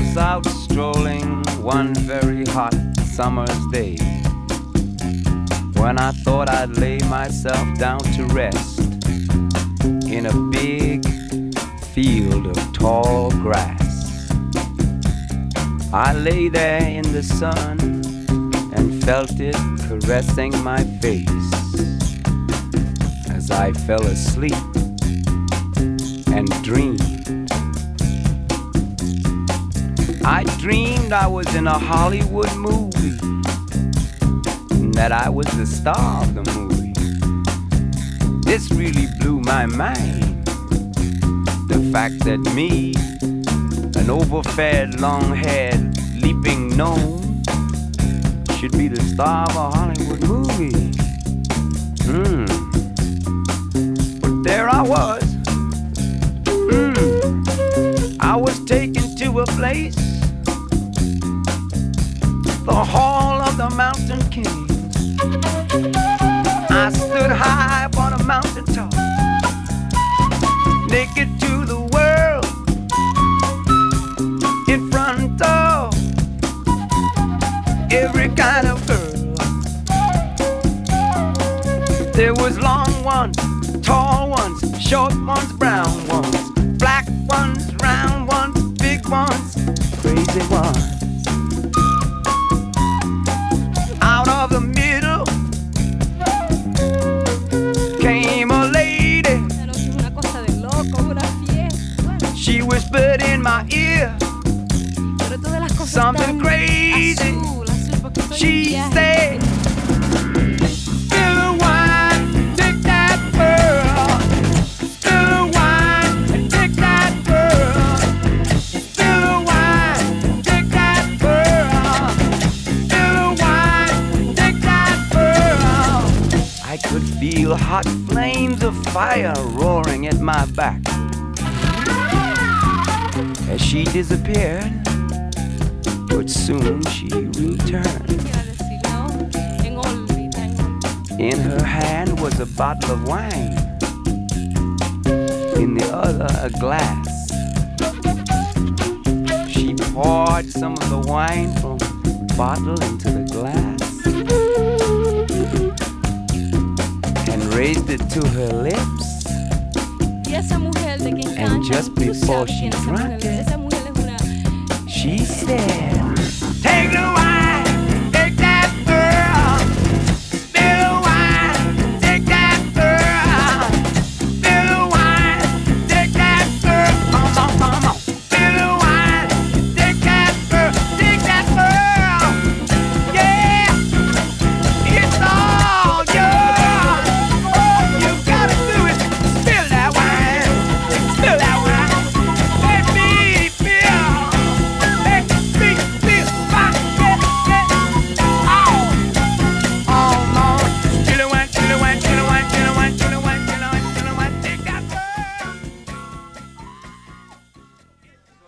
was out strolling one very hot summer's day, when I thought I'd lay myself down to rest in a big field of tall grass. I lay there in the sun and felt it caressing my face as I fell asleep and dreamed. I dreamed I was in a Hollywood movie, and that I was the star of the movie. This really blew my mind, the fact that me, an overfed, long-haired, leaping gnome, should be the star of a Hollywood movie. But there I was. I was taken to a place, the Hall of the Mountain King. I stood high upon a mountain top, naked to the world, in front of every kind of girl. There was long ones, tall ones, short ones, brown ones, black ones, round ones, big ones, crazy ones. Out of the middle came a lady. She whispered in my ear something crazy. She said, "Still wine, take that pearl. Still wine, take that pearl. Still wine, take that pearl. Still wine, take that pearl." I could feel hot flames of fire roaring at my back as she disappeared, but soon she returned. In her hand was a bottle of wine, in the other a glass. She poured some of the wine from the bottle into the glass and raised it to her lips. And just before she drank it, she said, "Take the